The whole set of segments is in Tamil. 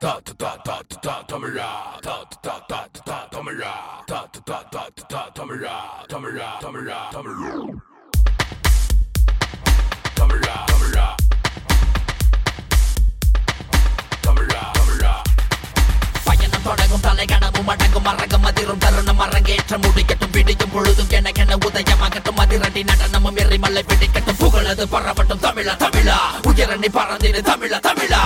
பயணம் தொடங்கும் தலை கனவும் அடங்கும் மரகம் அதிரும் தருணம் அரங்கேற்ற முடிக்கட்டும் பிடிக்கும் பொழுதும் எனக்கென உதயமாகட்டும் அதிரடி நடனமும் எரிமலை பிடிக்கட்டும் புகழது பரவட்டும் தமிழா தமிழா உயரணி பறந்திடு தமிழா தமிழா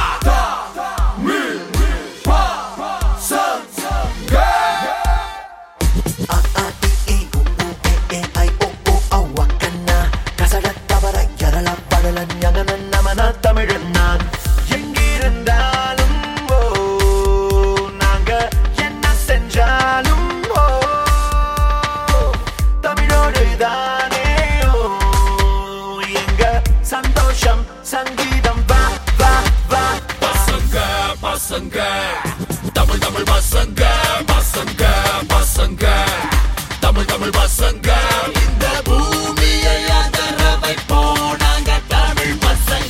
தமிழன் நான் எங்கிருந்தாலும் நாங்க என்ன செஞ்சாலும் தமிழோடு தானே எங்க சந்தோஷம் சங்கீதம் வா வா வா பசங்க பசங்க தமிழ் தமிழ் பசங்க பசங்க பசங்க தமிழ் தமிழ் பசங்க இந்த பூமியை அதர வைப்போம் நாங்க தமிழ் பசங்க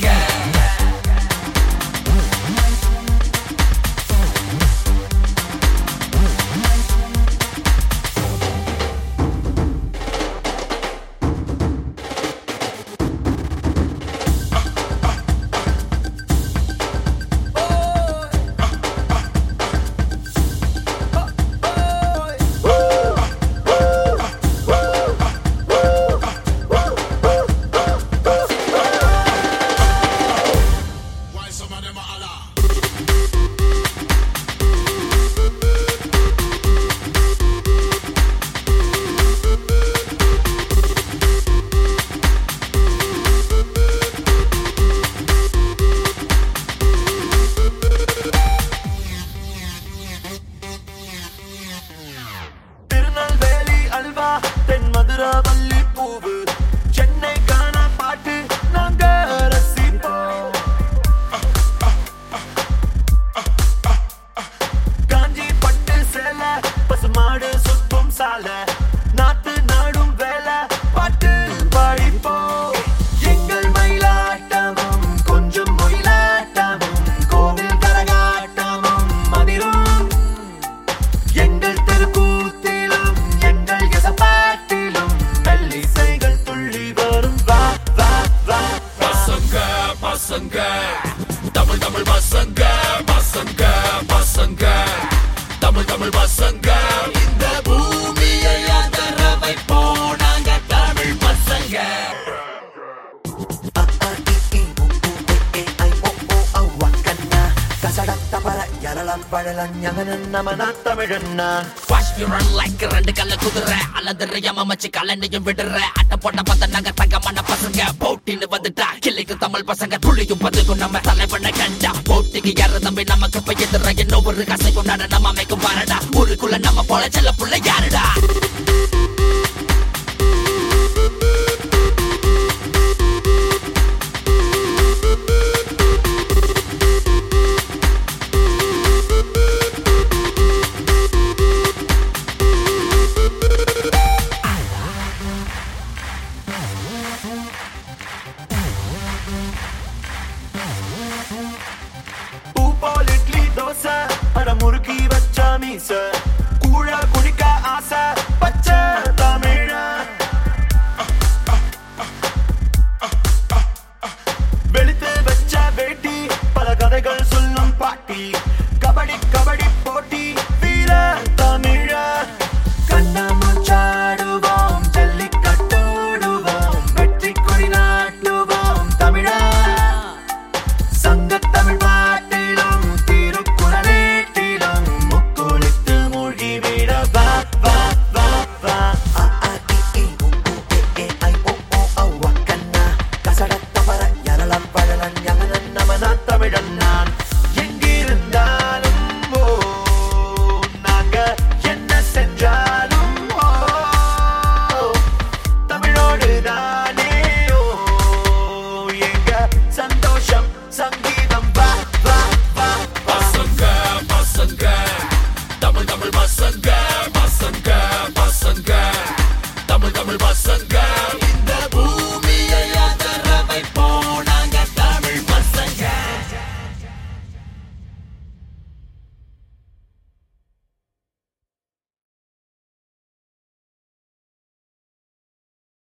அல்வா தென் மதுராவல்லி பூவு சென்னை காணா பாட்டு நாங்க ரசிப்போம் காஞ்சி பட்டு சேலை பசுமாடு சுத்தும் சாலை நாத்து நாடும் வேலை பாட்டு பாடிப்போம் எங்கள் மயிலாட்டமும் கொஞ்சம் மொயிலாட்டமும் கோவில் கரகாட்டமும் மதிரும் எங்கள் தெருக்கூத்திலும் பாட்டிலும் மெல்லிசைகள் துள்ளி வரும் வா வா வா பசங்க பசங்க தமிழ் தமிழ் பசங்க பசங்க பசங்க தமிழ் தமிழ் பசங்க இந்த பூமியை அதர வைப்போம் நாங்க தமிழ் பசங்க தமிழன் நான் ரெண்டு கல்ல குதிர அலதறியாம மச்சு கலண்டையும் விடுற அட்ட போட்ட பத்த நாங்க தங்கமான பசங்க போட்டின்னு வந்துட்டா கிளிக்கு தமிழ் பசங்க துளியும் பதுக்கும் நம்ம தலைவனை கண்டா போட்டிக்கு யாரு தம்பி நமக்கு போய் எதிர என்ன ஒரு கசை கொண்டாட நம்ம அமைக்கும் பாருடா ஊருக்குள்ள நம்ம போல செல்ல புள்ள யாருடா பூ போல் இட்லி தோசை அட முறுக்கி வச்சா மீச